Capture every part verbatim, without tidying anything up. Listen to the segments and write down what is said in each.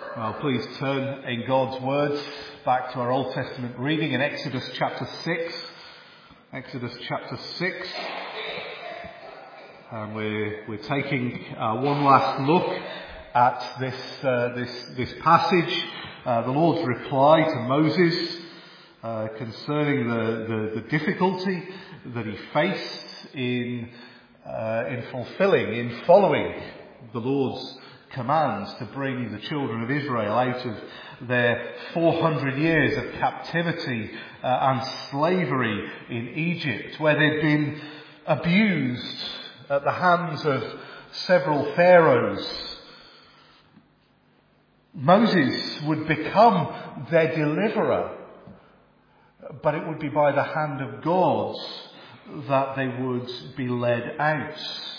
Well, please turn in God's words back to our Old Testament reading in Exodus chapter six. Exodus chapter six. And we're, we're taking uh, one last look at this, uh, this, this passage, uh, the Lord's reply to Moses uh, concerning the, the, the difficulty that he faced in, uh, in fulfilling, in following the Lord's commands to bring the children of Israel out of their four hundred years of captivity uh, and slavery in Egypt, where they'd been abused at the hands of several pharaohs. Moses would become their deliverer, but it would be by the hand of God that they would be led out.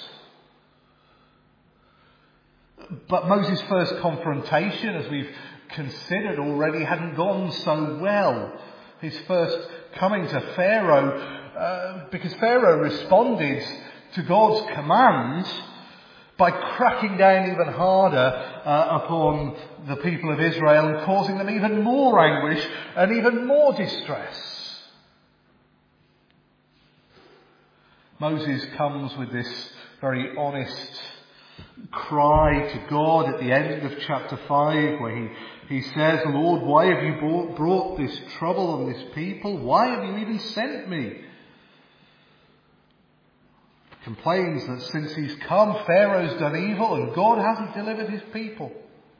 But Moses' first confrontation, as we've considered already, hadn't gone so well. His first coming to Pharaoh, uh, because Pharaoh responded to God's command by cracking down even harder uh, upon the people of Israel and causing them even more anguish and even more distress. Moses comes with this very honest cry to God at the end of chapter five, where he, he says, "Lord, why have you brought, brought this trouble on this people? Why have you even sent me?" Complains that since he's come, Pharaoh's done evil and God hasn't delivered his people.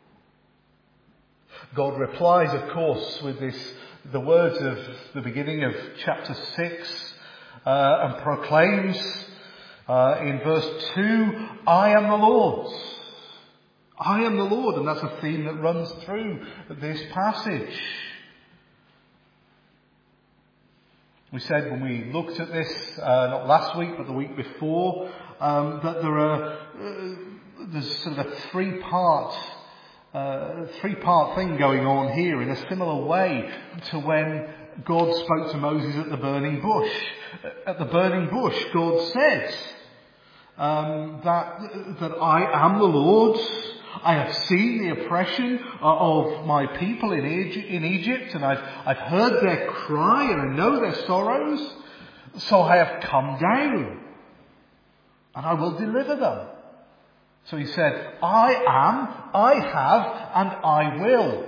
God replies, of course, with this, the words of the beginning of chapter six, uh, and proclaims uh, in verse two, "I am the Lord. I am the Lord." And that's a theme that runs through this passage. We said when we looked at this, uh, not last week, but the week before, um, that there are, uh, there's sort of a three-part, uh, three-part thing going on here in a similar way to when God spoke to Moses at the burning bush. At the burning bush, God said um, that that I am the Lord. I have seen the oppression of my people in Egypt, and I've, I've heard their cry, and I know their sorrows. So I have come down, and I will deliver them. So he said, I am, I have, and I will.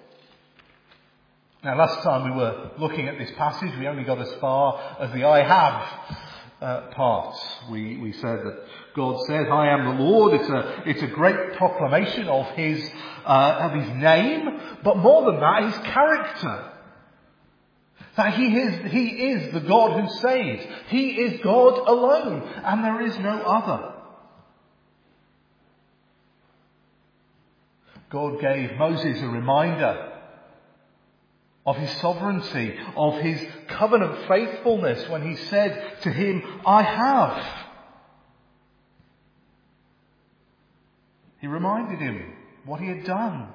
Now, last time we were looking at this passage, we only got as far as the I have uh, part. We, we said that God says, "I am the Lord." It's a, it's a great proclamation of his, uh, of his name, but more than that, his character. That he is, he is the God who saves. He is God alone, and there is no other. God gave Moses a reminder of his sovereignty, of his covenant faithfulness when he said to him, "I have." He reminded him what he had done,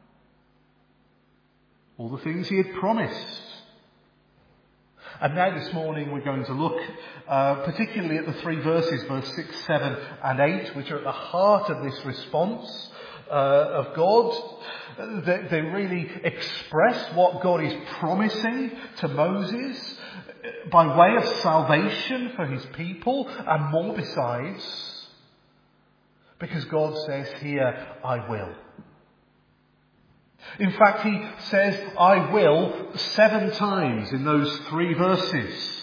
all the things he had promised. And now this morning we're going to look uh, particularly at the three verses, verse six, seven and eight, which are at the heart of this response uh, of God. They, they really express what God is promising to Moses by way of salvation for his people, and more besides. Because God says here, "I will." In fact, he says, "I will," seven times in those three verses.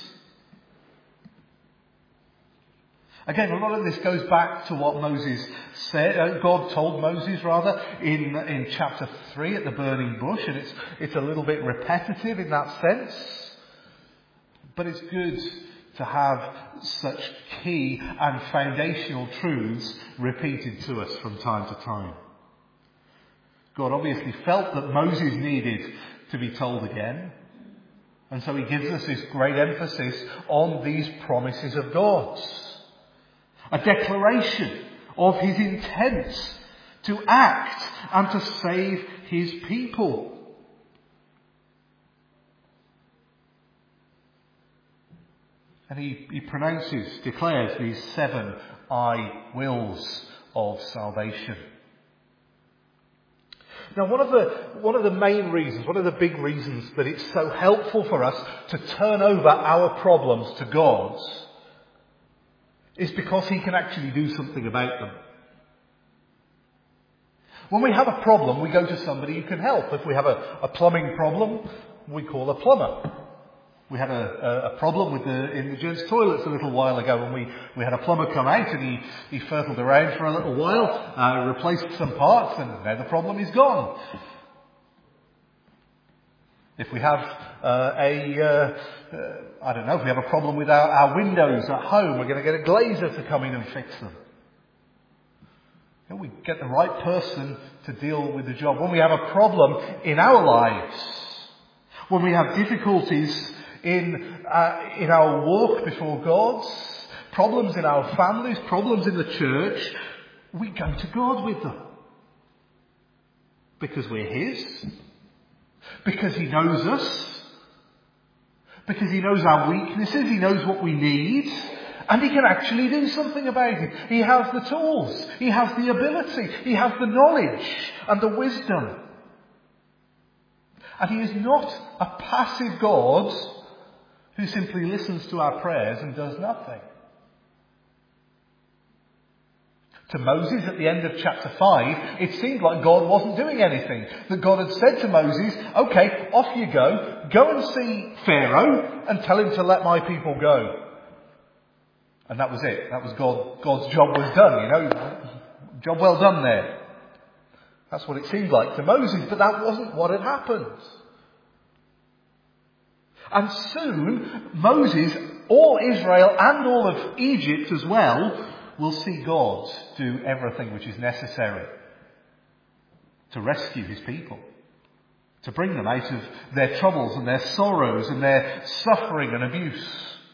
Again, a lot of this goes back to what Moses said, uh, God told Moses rather, in, in chapter three at the burning bush, and it's, it's a little bit repetitive in that sense. But it's good to have such key and foundational truths repeated to us from time to time. God obviously felt that Moses needed to be told again, and so he gives us this great emphasis on these promises of God. A declaration of his intent to act and to save his people. And he, he pronounces, declares these seven I wills of salvation. Now, one of the one of the main reasons, one of the big reasons that it's so helpful for us to turn over our problems to God is because he can actually do something about them. When we have a problem, we go to somebody who can help. If we have a, a plumbing problem, we call a plumber. We had a, a, a problem with the, in the gents' toilets a little while ago, and we, we had a plumber come out and he, he fertled around for a little while, uh, replaced some parts, and now the problem is gone. If we have uh, a, uh, uh, I don't know, if we have a problem with our, our windows at home, we're going to get a glazer to come in and fix them. You know, we get the right person to deal with the job. When we have a problem in our lives, when we have difficulties in uh, in our walk before God, problems in our families, problems in the church, we go to God with them. Because we're His. Because He knows us. Because He knows our weaknesses. He knows what we need. And He can actually do something about it. He has the tools. He has the ability. He has the knowledge and the wisdom. And He is not a passive God who simply listens to our prayers and does nothing. To Moses at the end of chapter five, it seemed like God wasn't doing anything. That God had said to Moses, okay, off you go. Go and see Pharaoh and tell him to let my people go. And that was it. That was God. God's job was done, you know. Job well done there. That's what it seemed like to Moses, but that wasn't what had happened. And soon, Moses, all Israel and all of Egypt as well, will see God do everything which is necessary to rescue His people, to bring them out of their troubles and their sorrows and their suffering and abuse.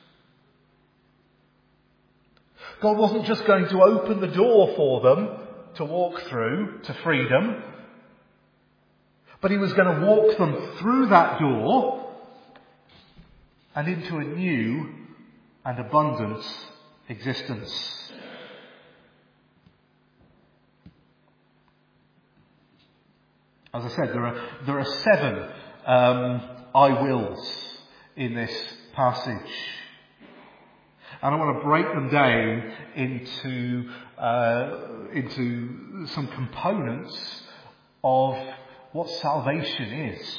God wasn't just going to open the door for them to walk through to freedom, but He was going to walk them through that door and into a new and abundant existence. As I said, there are there are seven um, I wills in this passage. And I want to break them down into uh, into some components of what salvation is.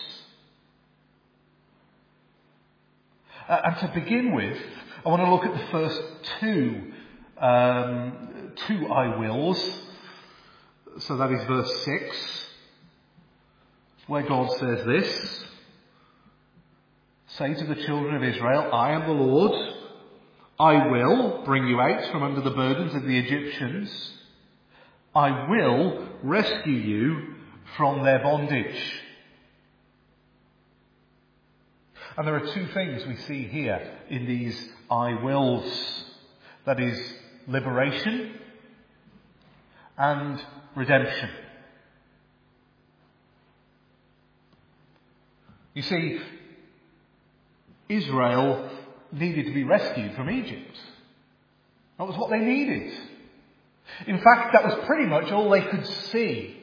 Uh, and to begin with, I want to look at the first two um, two I wills. So that is verse six, where God says this: "Say to the children of Israel, I am the Lord. I will bring you out from under the burdens of the Egyptians. I will rescue you from their bondage." And there are two things we see here in these I wills. That is liberation and redemption. You see, Israel needed to be rescued from Egypt. That was what they needed. In fact, that was pretty much all they could see.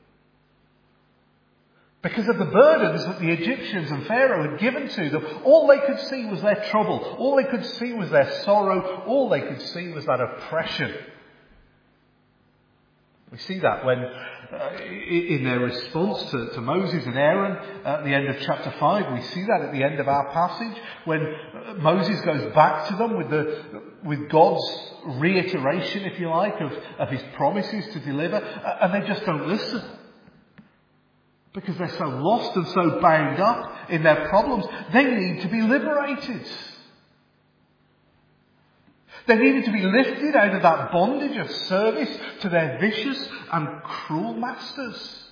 Because of the burdens that the Egyptians and Pharaoh had given to them, all they could see was their trouble. All they could see was their sorrow. All they could see was that oppression. We see that when, uh, in their response to, to Moses and Aaron at the end of chapter five. We see that at the end of our passage when Moses goes back to them with the with God's reiteration, if you like, of, of His promises to deliver, and they just don't listen. Because they're so lost and so bound up in their problems. They need to be liberated. They needed to be lifted out of that bondage of service to their vicious and cruel masters.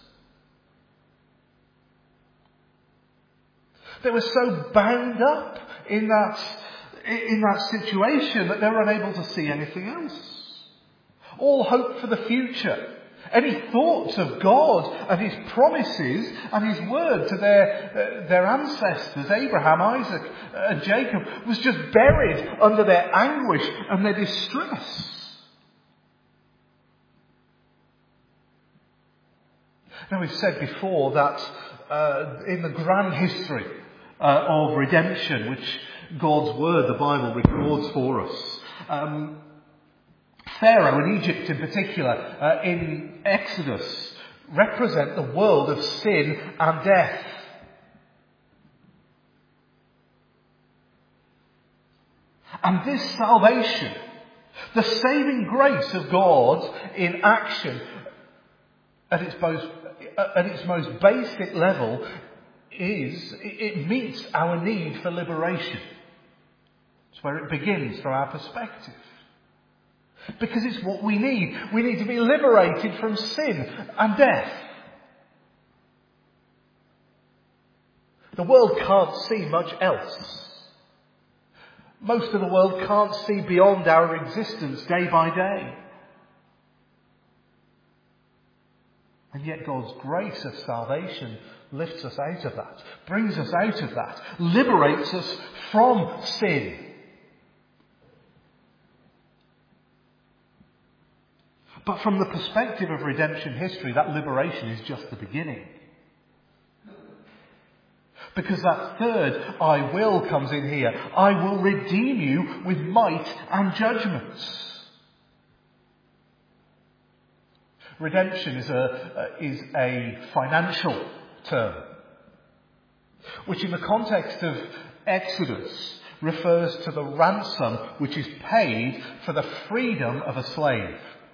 They were so bound up in that, in that situation that they were unable to see anything else. All hope for the future, any thoughts of God and His promises and His word to their, uh, their ancestors, Abraham, Isaac and Jacob, was just buried under their anguish and their distress. Now, we've said before that uh, in the grand history uh, of redemption, which God's Word, the Bible, records for us, um, Pharaoh and Egypt in particular, uh, in Exodus, represent the world of sin and death. And this salvation, the saving grace of God in action, at its most, at its most basic level, is, it meets our need for liberation. It's where it begins from our perspective. Because it's what we need. We need to be liberated from sin and death. The world can't see much else. Most of the world can't see beyond our existence day by day. And yet God's grace of salvation lifts us out of that, brings us out of that, liberates us from sin. But from the perspective of redemption history, that liberation is just the beginning. Because that third I will comes in here. I will redeem you with might and judgments. Redemption is a, is a financial term, which in the context of Exodus refers to the ransom which is paid for the freedom of a slave.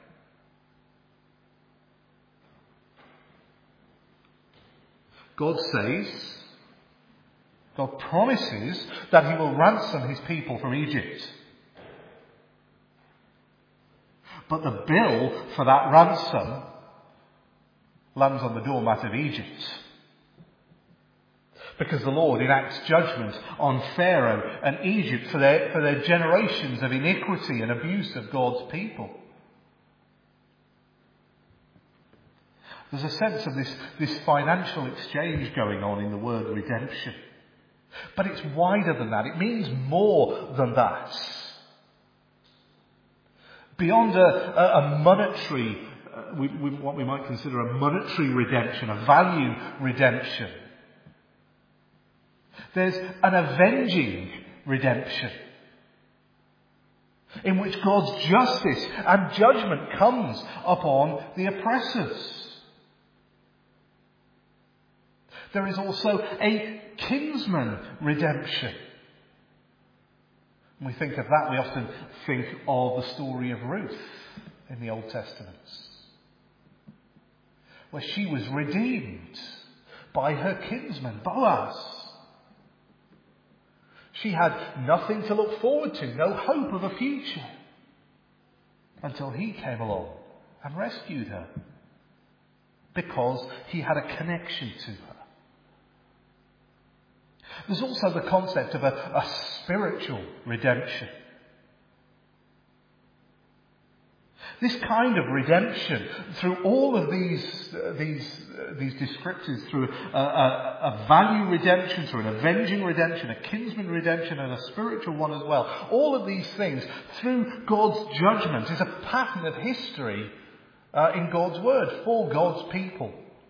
God says, God promises that he will ransom his people from Egypt. But the bill for that ransom lands on the doormat of Egypt. Because the Lord enacts judgment on Pharaoh and Egypt for their, for their generations of iniquity and abuse of God's people. There's a sense of this, this financial exchange going on in the word redemption. But it's wider than that. It means more than that. Beyond a, a, a monetary, uh, we, we, what we might consider a monetary redemption, a value redemption, there's an avenging redemption in which God's justice and judgment comes upon the oppressors. There is also a kinsman redemption. When we think of that, we often think of the story of Ruth in the Old Testament, where she was redeemed by her kinsman, Boaz. She had nothing to look forward to, no hope of a future, until he came along and rescued her, because he had a connection to her. There's also the concept of a, a spiritual redemption. This kind of redemption, through all of these uh, these uh, these descriptors, through a, a, a value redemption, through an avenging redemption, a kinsman redemption, and a spiritual one as well, all of these things, through God's judgment, is a pattern of history uh, in God's Word for God's people.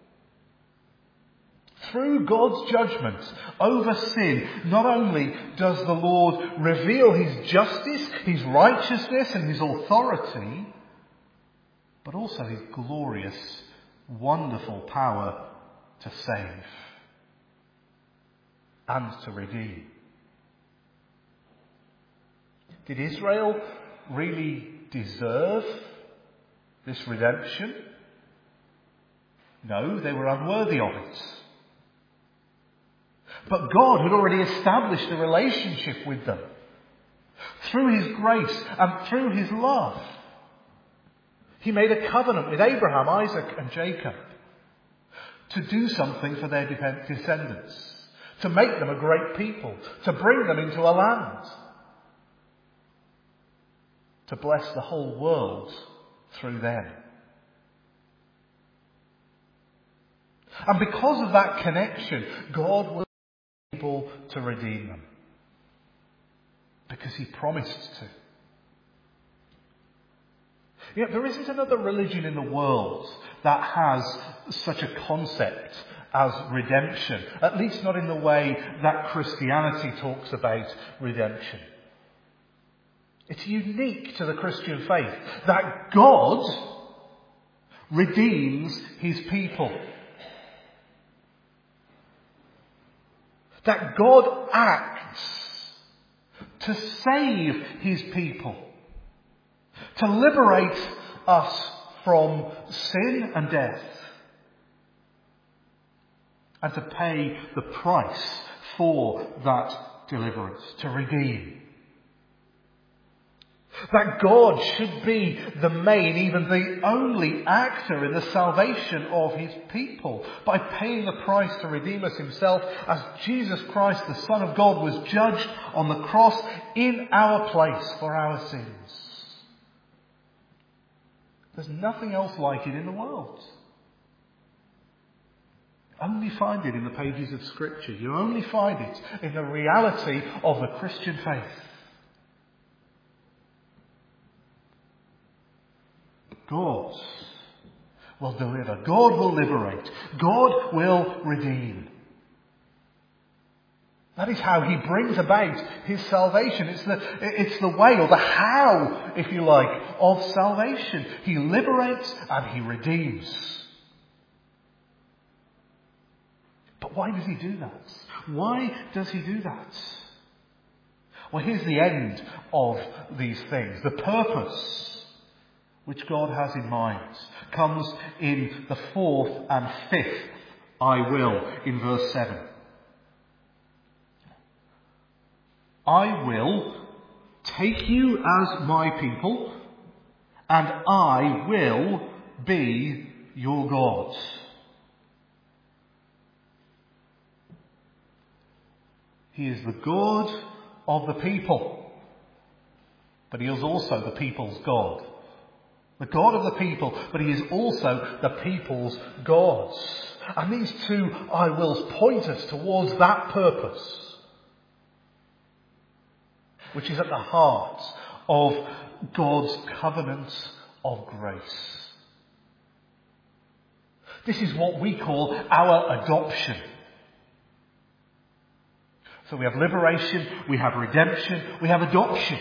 Through God's judgment over sin, not only does the Lord reveal his justice, his righteousness and his authority, but also his glorious, wonderful power to save and to redeem. Did Israel really deserve this redemption? No, they were unworthy of it. But God had already established a relationship with them through his grace and through his love. He made a covenant with Abraham, Isaac and Jacob to do something for their descendants, to make them a great people, to bring them into a land, to bless the whole world through them. And because of that connection, God was able to redeem them, because he promised to. You know, there isn't another religion in the world that has such a concept as redemption, at least not in the way that Christianity talks about redemption. It's unique to the Christian faith that God redeems his people. That God acts to save his people, to liberate us from sin and death, and to pay the price for that deliverance, to redeem. That God should be the main, even the only actor in the salvation of his people by paying the price to redeem us himself, as Jesus Christ, the Son of God, was judged on the cross in our place for our sins. There's nothing else like it in the world. Only find it in the pages of Scripture. You only find it in the reality of the Christian faith. God will deliver. God will liberate. God will redeem. That is how he brings about his salvation. It's the, it's the way, or the how, if you like, of salvation. He liberates and he redeems. But why does he do that? Why does he do that? Well, here's the end of these things. The purpose which God has in mind comes in the fourth and fifth I will in verse seven. I will take you as my people, and I will be your God. He is the God of the people, but he is also the people's God. The God of the people, but he is also the people's God. And these two I wills point us towards that purpose, which is at the heart of God's covenant of grace. This is what we call our adoption. So we have liberation, we have redemption, we have adoption.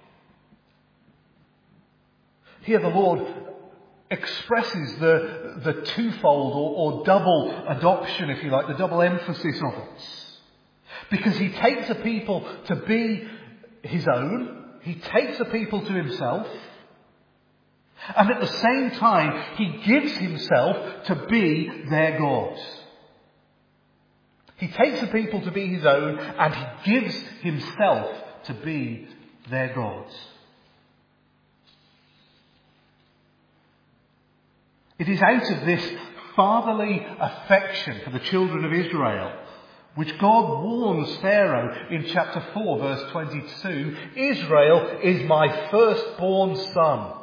Here the Lord expresses the, the twofold or, or double adoption, if you like, the double emphasis of it. Because he takes a people to be his own, he takes a people to himself, and at the same time he gives himself to be their God. He takes a people to be his own, and he gives himself to be their God. It is out of this fatherly affection for the children of Israel which God warns Pharaoh in chapter four, verse twenty-two, Israel is my firstborn son.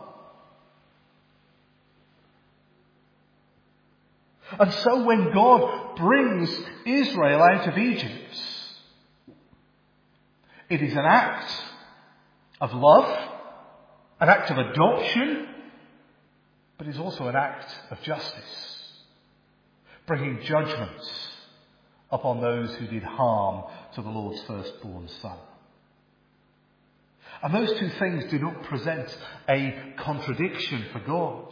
And so when God brings Israel out of Egypt, it is an act of love, an act of adoption, but it's also an act of justice, bringing judgment upon those who did harm to the Lord's firstborn son. And those two things do not present a contradiction for God.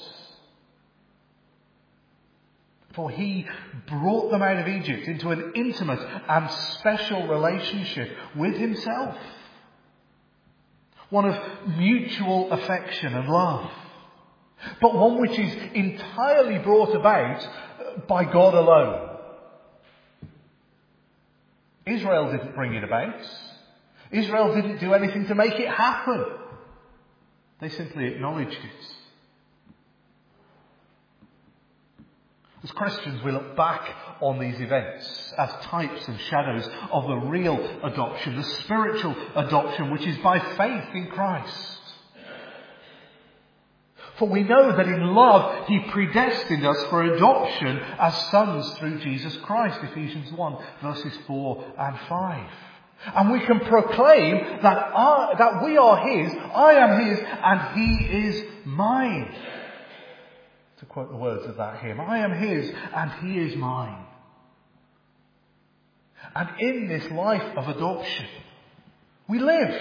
For he brought them out of Egypt into an intimate and special relationship with himself. One of mutual affection and love. But one which is entirely brought about by God alone. Israel didn't bring it about. Israel didn't do anything to make it happen. They simply acknowledged it. As Christians, we look back on these events as types and shadows of the real adoption, the spiritual adoption, which is by faith in Christ. For we know that in love he predestined us for adoption as sons through Jesus Christ, Ephesians one, verses four and five. And we can proclaim that, I, that we are His, I am His, and He is mine. To quote the words of that hymn, I am His, and He is mine. And in this life of adoption, we live.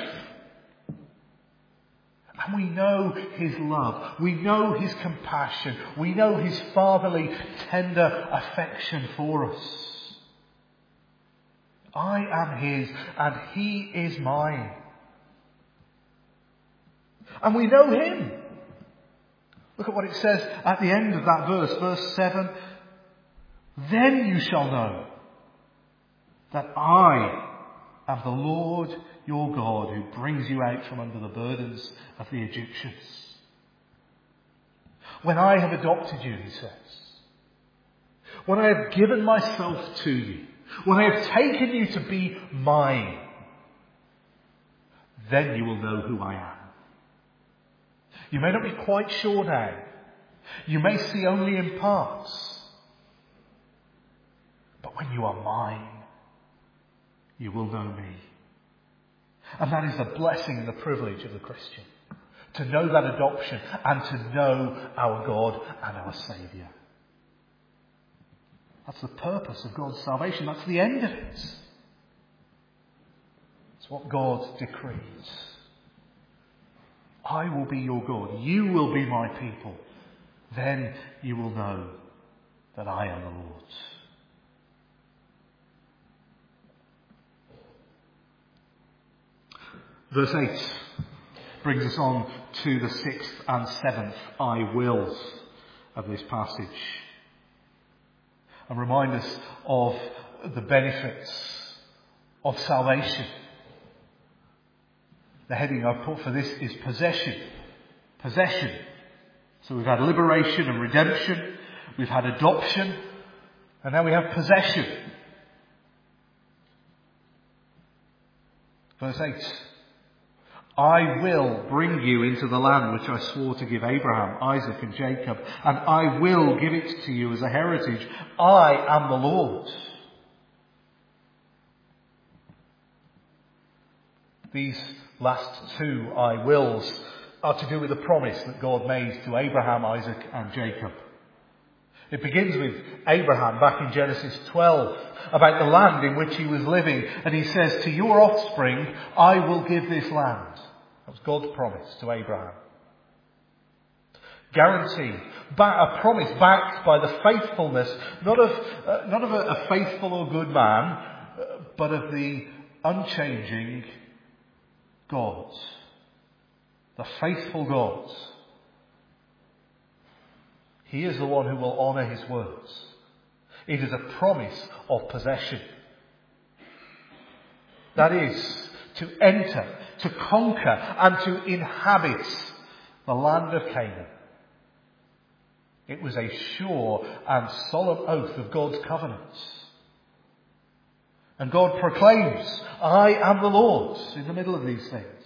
And we know His love. We know His compassion. We know His fatherly, tender affection for us. I am His and He is mine. And we know Him. Look at what it says at the end of that verse, verse seven. Then you shall know that I am the Lord your God who brings you out from under the burdens of the Egyptians. When I have adopted you, He says, when I have given myself to you, when I have taken you to be mine, then you will know who I am. You may not be quite sure now. You may see only in parts. But when you are mine, you will know me. And that is the blessing and the privilege of the Christian. To know that adoption and to know our God and our Saviour. That's the purpose of God's salvation. That's the end of it. It's what God decrees. I will be your God. You will be my people. Then you will know that I am the Lord. Verse eight brings us on to the sixth and seventh I wills of this passage. And remind us of the benefits of salvation. The heading I've put for this is possession. Possession. So we've had liberation and redemption. We've had adoption. And now we have possession. Verse eight. I will bring you into the land which I swore to give Abraham, Isaac and Jacob, and I will give it to you as a heritage. I am the Lord. These last two I wills are to do with the promise that God made to Abraham, Isaac and Jacob. It begins with Abraham back in Genesis twelve about the land in which he was living. And he says, to your offspring, I will give this land. That was God's promise to Abraham. Guarantee, a promise backed by the faithfulness, not of, uh, not of a, a faithful or good man, uh, but of the unchanging God. The faithful God. He is the one who will honour His words. It is a promise of possession. That is, to enter, to conquer, and to inhabit the land of Canaan. It was a sure and solemn oath of God's covenants. And God proclaims, I am the Lord, in the middle of these things.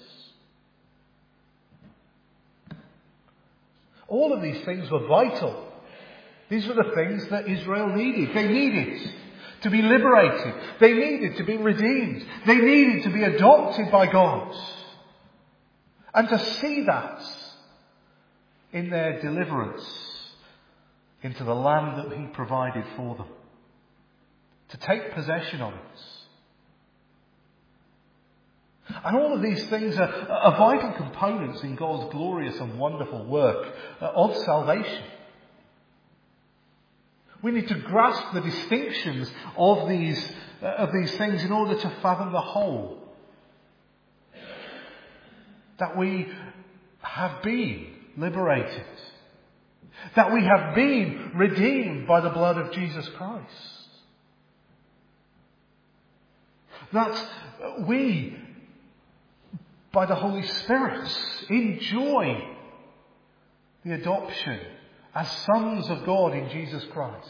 All of these things were vital. These were the things that Israel needed. They needed to be liberated. They needed to be redeemed. They needed to be adopted by God. And to see that in their deliverance into the land that He provided for them. To take possession of it. And all of these things are, are vital components in God's glorious and wonderful work of salvation. We need to grasp the distinctions of these, uh, of these things in order to fathom the whole. That we have been liberated. That we have been redeemed by the blood of Jesus Christ. That we, by the Holy Spirit, enjoy the adoption as sons of God in Jesus Christ.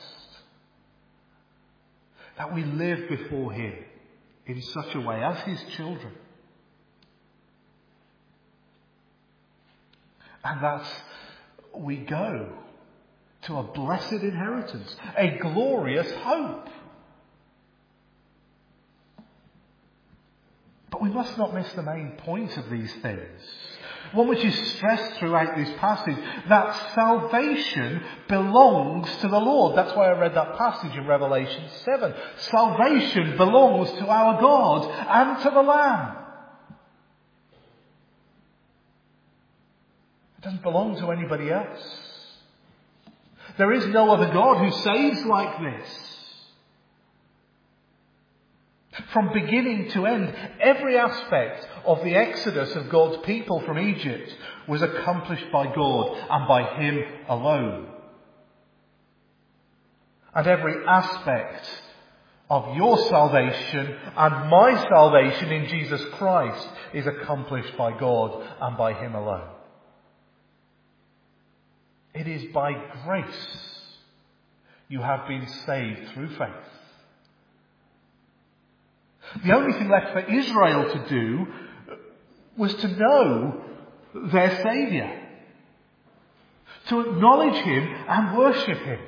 That we live before Him in such a way as His children. And that we go to a blessed inheritance, a glorious hope. But we must not miss the main point of these things. One which is stressed throughout this passage, that salvation belongs to the Lord. That's why I read that passage in Revelation seven. Salvation belongs to our God and to the Lamb. It doesn't belong to anybody else. There is no other God who saves like this. From beginning to end, every aspect of the exodus of God's people from Egypt was accomplished by God and by Him alone. And every aspect of your salvation and my salvation in Jesus Christ is accomplished by God and by Him alone. It is by grace you have been saved through faith. The only thing left for Israel to do was to know their Saviour, to acknowledge Him and worship Him.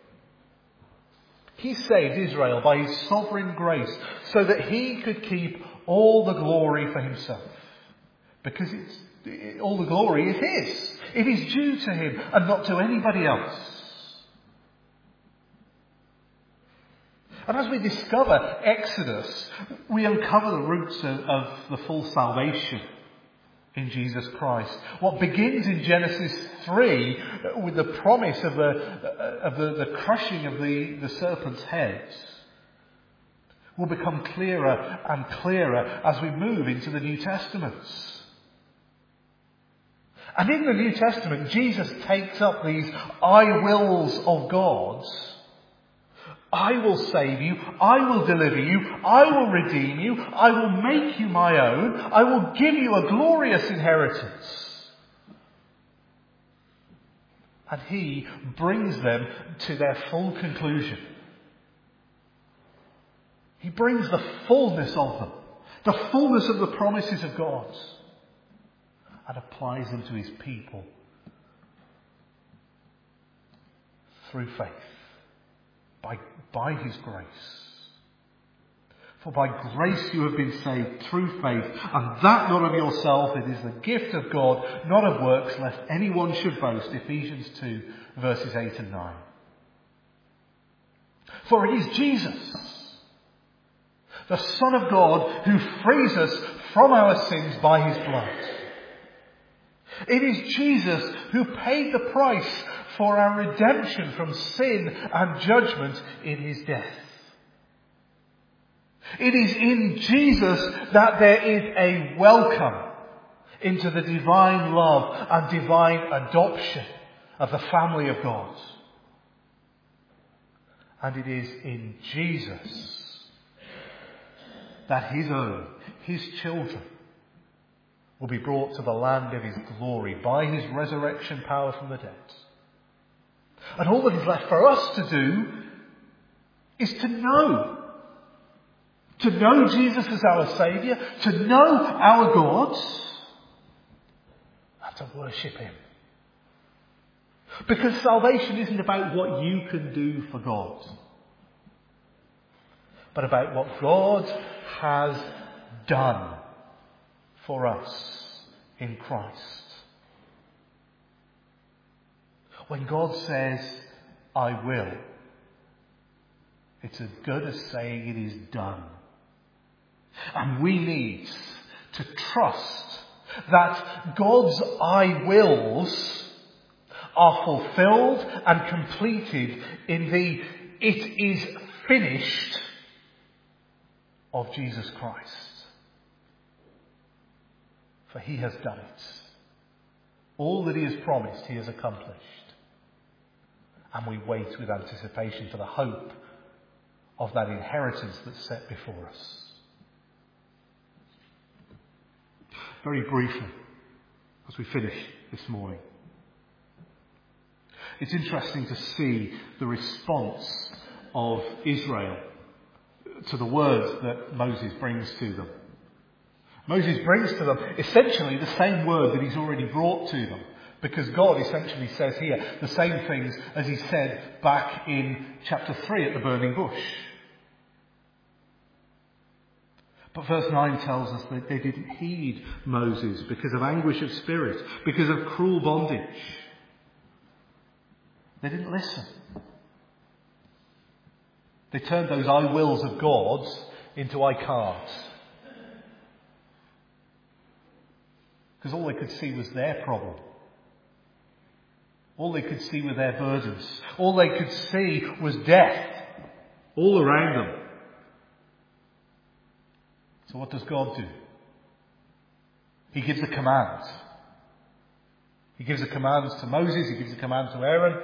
He saved Israel by His sovereign grace so that He could keep all the glory for Himself. Because it's, all the glory is His. It is due to Him and not to anybody else. And as we discover Exodus, we uncover the roots of, of the full salvation in Jesus Christ. What begins in Genesis three with the promise of the, of the, the crushing of the, the serpent's heads will become clearer and clearer as we move into the New Testaments. And in the New Testament, Jesus takes up these I wills of God's. I will save you, I will deliver you, I will redeem you, I will make you my own, I will give you a glorious inheritance. And He brings them to their full conclusion. He brings the fullness of them, the fullness of the promises of God, and applies them to His people through faith. By, by His grace. For by grace you have been saved through faith, and that not of yourself, it is the gift of God, not of works, lest anyone should boast. Ephesians two, verses eight and nine. For it is Jesus, the Son of God, who frees us from our sins by His blood. It is Jesus who paid the price for our redemption from sin and judgment in His death. It is in Jesus that there is a welcome into the divine love and divine adoption of the family of God. And it is in Jesus that His own, His children, will be brought to the land of His glory by His resurrection power from the dead. And all that is left for us to do is to know. To know Jesus as our Saviour, to know our God, and to worship Him. Because salvation isn't about what you can do for God, but about what God has done for us in Christ. When God says, I will, it's as good as saying it is done. And we need to trust that God's I wills are fulfilled and completed in the it is finished of Jesus Christ. For He has done it. All that He has promised, He has accomplished. And we wait with anticipation for the hope of that inheritance that's set before us. Very briefly, as we finish this morning, it's interesting to see the response of Israel to the words that Moses brings to them. Moses brings to them essentially the same word that he's already brought to them. Because God essentially says here the same things as He said back in chapter three at the burning bush. But verse nine tells us that they didn't heed Moses because of anguish of spirit, because of cruel bondage. They didn't listen. They turned those I wills of God into I can'ts. Because all they could see was their problem. All they could see were their burdens. All they could see was death all around them. So what does God do? He gives a command. He gives a command to Moses, he gives a command to Aaron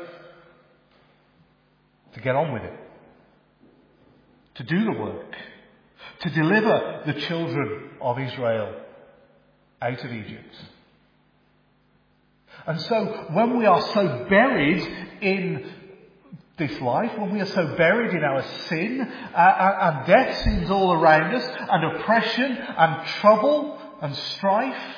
to get on with it. To do the work. To deliver the children of Israel out of Egypt. And so when we are so buried in this life, when we are so buried in our sin, uh, and death seems all around us, and oppression and trouble and strife,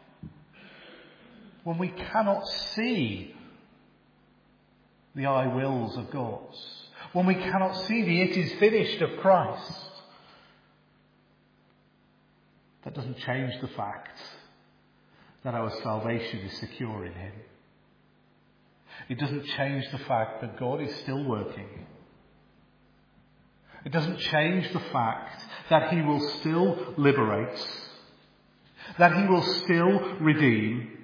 when we cannot see the I wills of God, when we cannot see the it is finished of Christ, that doesn't change the fact that our salvation is secure in him. It doesn't change the fact that God is still working. It doesn't change the fact that he will still liberate, that he will still redeem.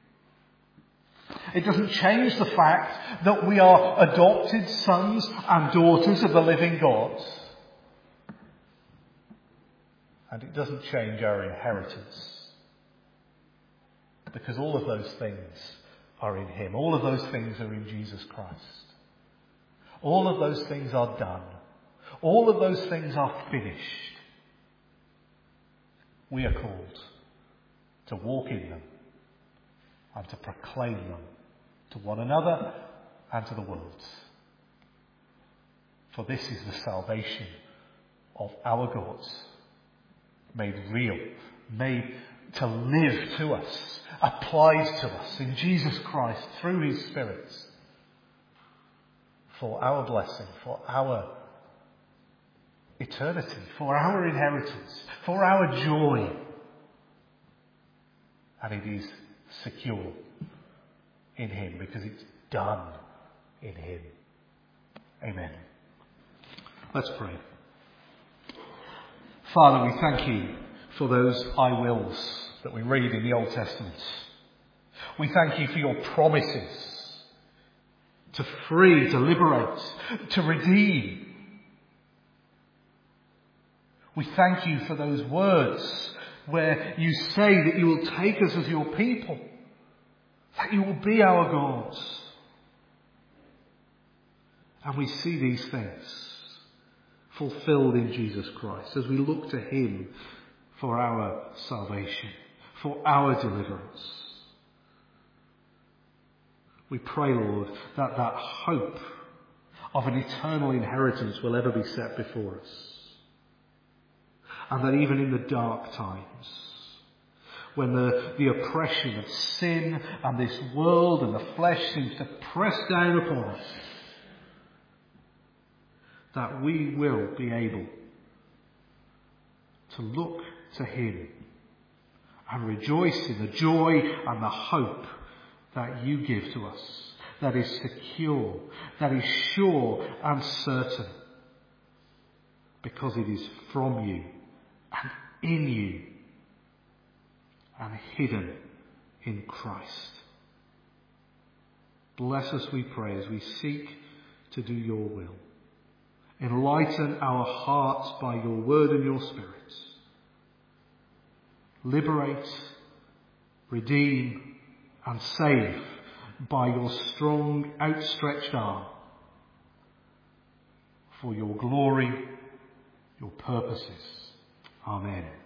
It doesn't change the fact that we are adopted sons and daughters of the living God. And it doesn't change our inheritance. Because all of those things are in him. All of those things are in Jesus Christ. All of those things are done. All of those things are finished. We are called to walk in them and to proclaim them to one another and to the world. For this is the salvation of our God, made real, made to live to us, applied to us in Jesus Christ through his Spirit, for our blessing, for our eternity, for our inheritance, for our joy. And it is secure in him because it's done in him. Amen. Let's pray. Father, we thank you for those I wills that we read in the Old Testament. We thank you for your promises to free, to liberate, to redeem. We thank you for those words where you say that you will take us as your people, that you will be our God. And we see these things fulfilled in Jesus Christ as we look to him for our salvation, for our deliverance. We pray, Lord, that that hope of an eternal inheritance will ever be set before us. And that even in the dark times, when the, the oppression of sin and this world and the flesh seems to press down upon us, that we will be able to look to him and rejoice in the joy and the hope that you give to us, that is secure, that is sure and certain, because it is from you and in you and hidden in Christ. Bless us, we pray, as we seek to do your will. Enlighten our hearts by your word and your Spirit. Liberate, redeem, and save by your strong, outstretched arm for your glory, your purposes. Amen.